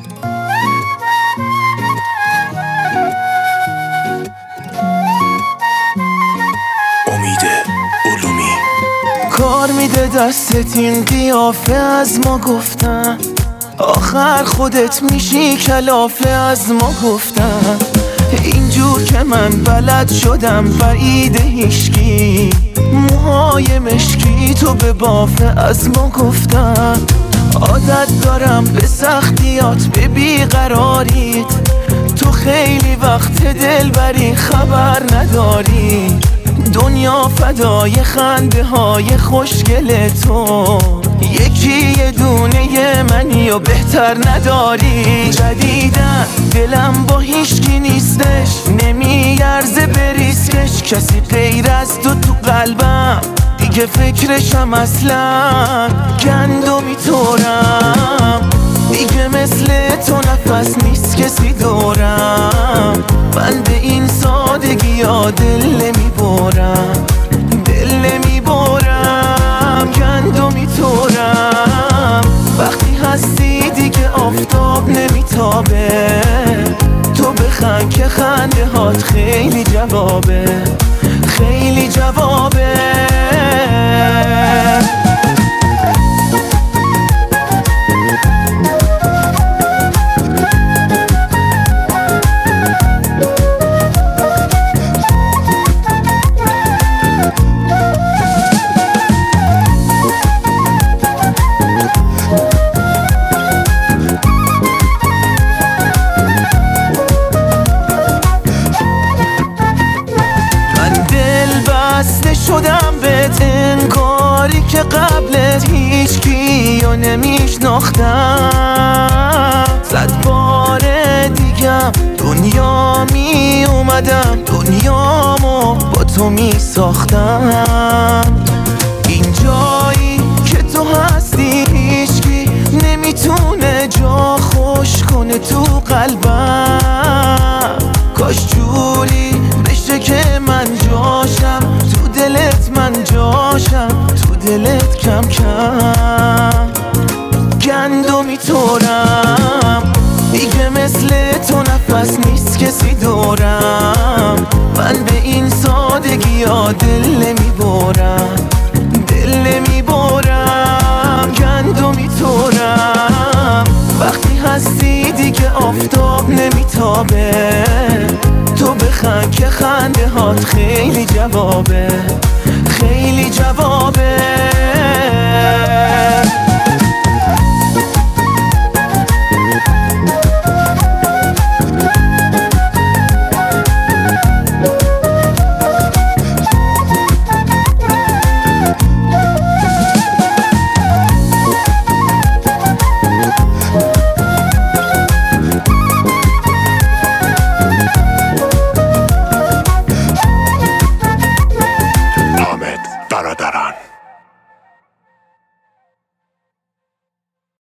کار میده دستت این قیافه از ما گفتن، آخر خودت میشی کلافه از ما گفتن. اینجور که من بلد شدم بعید هیشکی، موهای مشکی تو به بافه از ما گفتن. عادت دارم به سختیات به بیقراریت، تو خیلی وقت دل بری خبر نداری. دنیا فدای خنده های خوشگل تو، یکی یه دونه منی و بهتر نداری. جدیدن دلم با هیشکی نیستش، نمیارزه بریسکش. کسی غیر از تو قلبم دیگه فکرشم اصلا. گندمی طورم دیگه مثل تو نفس نیست کسی دورم. من به این سادگی ها دل نمیبرم، دل نمیبرم. گندمی طورم وقتی هستی دیگه آفتاب نمیتابه. تو بخند که خنده هات خیلی جوابه، خیلی جوابه. شدم بهت انگاری که قبلت هیچ کیو نمیشناختم. 100 بار دیگم دنیا می اومدم، دنیامو با تو می ساختم. این جایی که تو هستی هیچکی نمیتونه جا خوش کنه تو قلبم. کاش جوری بشه که من جاشم تو دلت، من جاشم تو دلت کم کم. گندمی طورم دیگه مثل تو نفس نیست کسی دورم. من به این سادگی ها دل نمیبرم، دل نمیبرم. گندمی طورم وقتی هستی دیگه آفتاب نمیتابه. تو بخند که خنده هات خیلی جوابه،